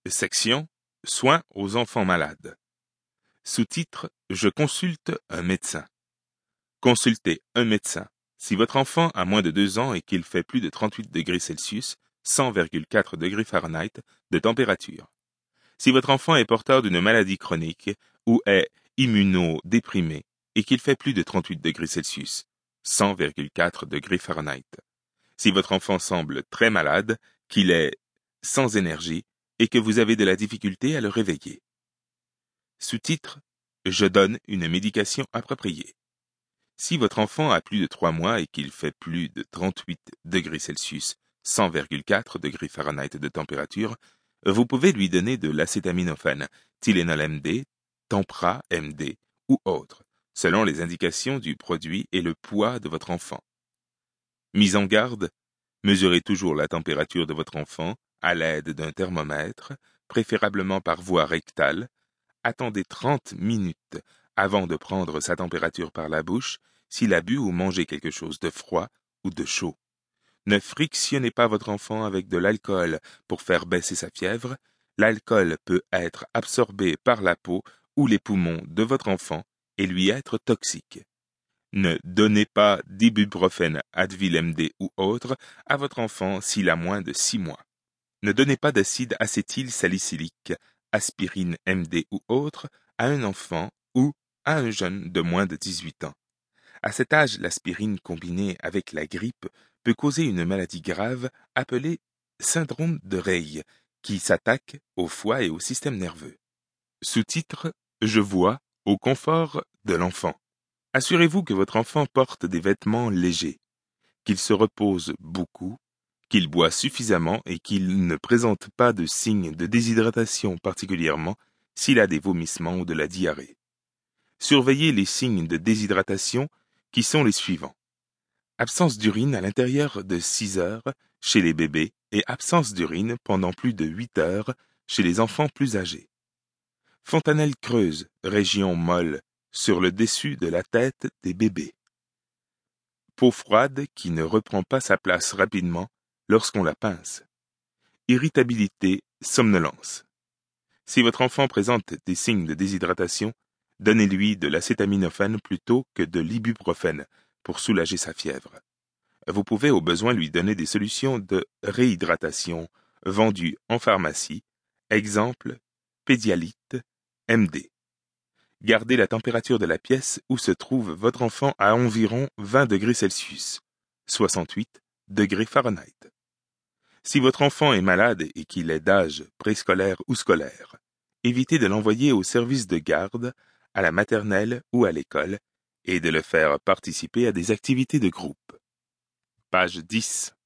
Section Soins aux enfants malades. Sous-titre Je consulte un médecin. Consultez un médecin. Si votre enfant a moins de 2 ans et qu'il fait plus de 38 degrés Celsius, 100,4 degrés Fahrenheit de température. Si votre enfant est porteur d'une maladie chronique ou est immunodéprimé et qu'il fait plus de 38 degrés Celsius, 100,4 degrés Fahrenheit. Si votre enfant semble très malade, qu'il est sans énergie et que vous avez de la difficulté à le réveiller. Sous-titre Je donne une médication appropriée. Si votre enfant a plus de 3 mois et qu'il fait plus de 38 degrés Celsius, 100,4 degrés Fahrenheit de température, vous pouvez lui donner de l'acétaminophène, Tylenol MD, Tempra MD ou autre, selon les indications du produit et le poids de votre enfant. Mise en garde, mesurez toujours la température de votre enfant à l'aide d'un thermomètre, préférablement par voie rectale. Attendez 30 minutes avant de prendre sa température par la bouche s'il a bu ou mangé quelque chose de froid ou de chaud. Ne frictionnez pas votre enfant avec de l'alcool pour faire baisser sa fièvre. L'alcool peut être absorbé par la peau ou les poumons de votre enfant et lui être toxique. Ne donnez pas d'ibuprofène, Advil MD ou autre à votre enfant s'il a moins de 6 mois. Ne donnez pas d'acide acétylsalicylique, aspirine MD ou autre, à un enfant ou à un jeune de moins de 18 ans. À cet âge, l'aspirine combinée avec la grippe peut causer une maladie grave appelée syndrome de Reille, qui s'attaque au foie et au système nerveux. Sous-titre Je vois au confort de l'enfant. Assurez-vous que votre enfant porte des vêtements légers, qu'il se repose beaucoup, qu'il boit suffisamment et qu'il ne présente pas de signes de déshydratation particulièrement s'il a des vomissements ou de la diarrhée. Surveillez les signes de déshydratation qui sont les suivants. Absence d'urine à l'intérieur de 6 heures chez les bébés et absence d'urine pendant plus de 8 heures chez les enfants plus âgés. Fontanelle creuse, région molle, sur le dessus de la tête des bébés. Peau froide qui ne reprend pas sa place rapidement lorsqu'on la pince. Irritabilité, somnolence. Si votre enfant présente des signes de déshydratation, donnez-lui de l'acétaminophène plutôt que de l'ibuprofène pour soulager sa fièvre. Vous pouvez au besoin lui donner des solutions de réhydratation vendues en pharmacie, exemple Pédialyte MD. Gardez la température de la pièce où se trouve votre enfant à environ 20 degrés Celsius, 68 degrés Fahrenheit. Si votre enfant est malade et qu'il est d'âge préscolaire ou scolaire, évitez de l'envoyer au service de garde, à la maternelle ou à l'école, et de le faire participer à des activités de groupe. Page 10.